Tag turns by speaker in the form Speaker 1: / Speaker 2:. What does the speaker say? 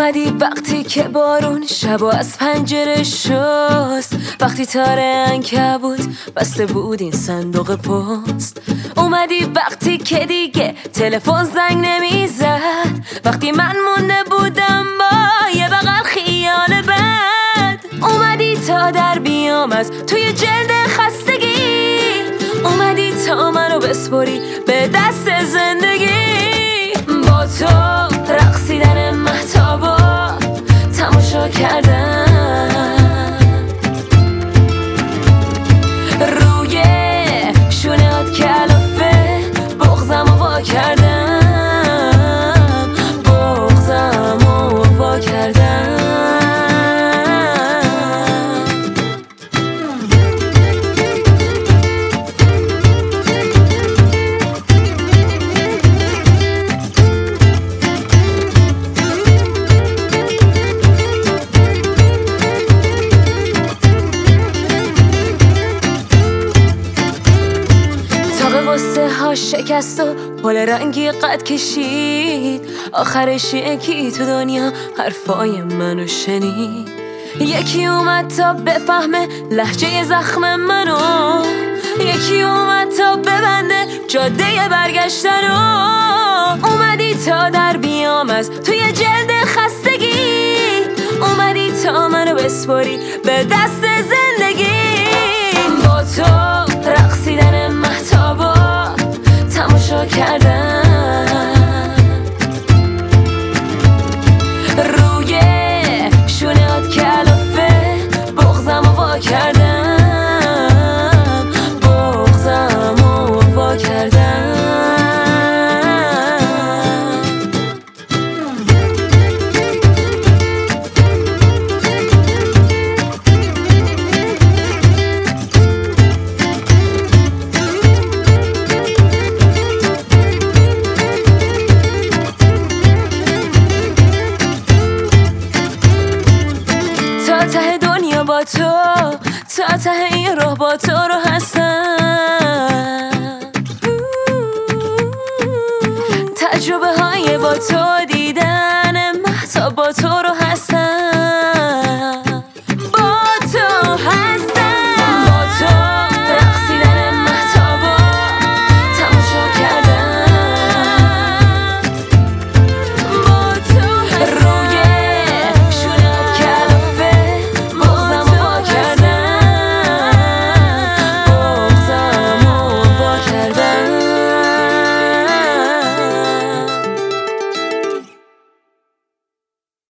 Speaker 1: اومدی وقتی که بارون شبو از پنجره شست، وقتی تار عنکبوت بسته بود این صندوق پست. اومدی وقتی که دیگه تلفن زنگ نمیزد، وقتی من مونده بودم با یه بغل خیال بد. اومدی تا در بیام از توی جلد خستگی، اومدی تا منو بسپری به دست زندگی. با تو رقصیدن مهتابا تماشا کردن، روی شونهات کلافه بغضمو وا کردم، بغضمو وا کردم. قصه ها شکست و پل رنگی قد کشید، آخرش یکی تو دنیا حرفای منو شنید. یکی اومد تا بفهمه لهجه زخم منو، یکی اومد تا ببنده جاده برگشتنو. اومدی تا در بیام از توی جلد خستگی، اومدی تا منو بسپری به دست زندگی. با تو رقصیدن مهتابا تماشا کردن، روی شونهات کلافه بغضمو وا کردم، بغضمو وا کردم. ته دنیا با تو، تا ته این راه با تو رو هستم. تجربه های با تو دیدن مهتاب با تو رو